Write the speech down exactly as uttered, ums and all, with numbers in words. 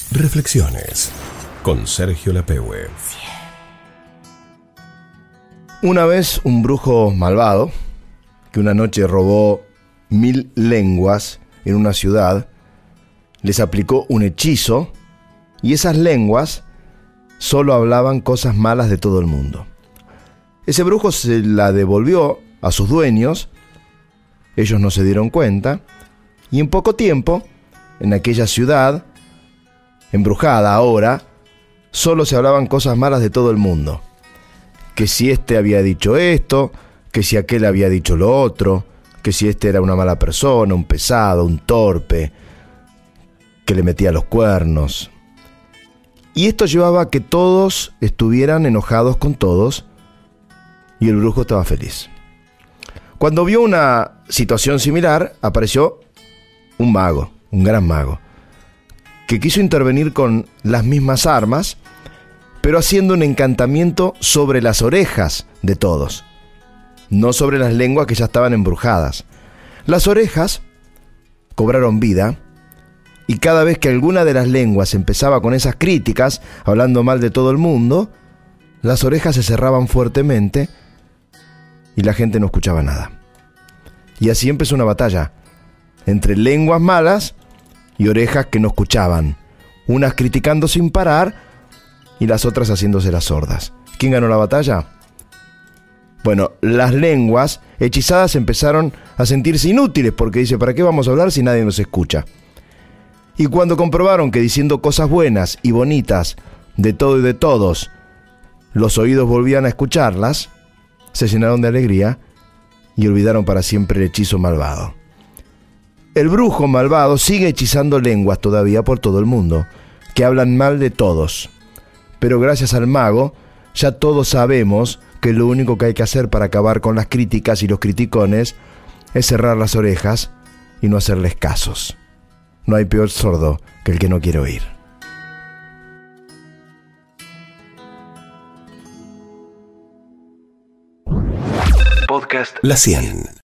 Reflexiones con Sergio Lapehue. Una vez un brujo malvado, que una noche robó mil lenguas en una ciudad, les aplicó un hechizo y esas lenguas solo hablaban cosas malas de todo el mundo. Ese brujo se la devolvió a sus dueños, ellos no se dieron cuenta, y en poco tiempo, en aquella ciudad, embrujada ahora, solo se hablaban cosas malas de todo el mundo. Que si este había dicho esto, que si aquel había dicho lo otro, que si este era una mala persona, un pesado, un torpe, que le metía los cuernos. Y esto llevaba a que todos estuvieran enojados con todos, y el brujo estaba feliz. Cuando vio una situación similar, apareció un mago, un gran mago, que quiso intervenir con las mismas armas, pero haciendo un encantamiento sobre las orejas de todos, no sobre las lenguas que ya estaban embrujadas. Las orejas cobraron vida, y cada vez que alguna de las lenguas empezaba con esas críticas, hablando mal de todo el mundo, las orejas se cerraban fuertemente y la gente no escuchaba nada. Y así empezó una batalla entre lenguas malas y orejas que no escuchaban, unas criticando sin parar y las otras haciéndose las sordas. ¿Quién ganó la batalla? Bueno, las lenguas hechizadas empezaron a sentirse inútiles, porque dice, ¿para qué vamos a hablar si nadie nos escucha? Y cuando comprobaron que diciendo cosas buenas y bonitas de todo y de todos, los oídos volvían a escucharlas, se llenaron de alegría y olvidaron para siempre el hechizo malvado. El brujo malvado sigue hechizando lenguas todavía por todo el mundo, que hablan mal de todos. Pero gracias al mago, ya todos sabemos que lo único que hay que hacer para acabar con las críticas y los criticones es cerrar las orejas y no hacerles casos. No hay peor sordo que el que no quiere oír. Podcast La cien.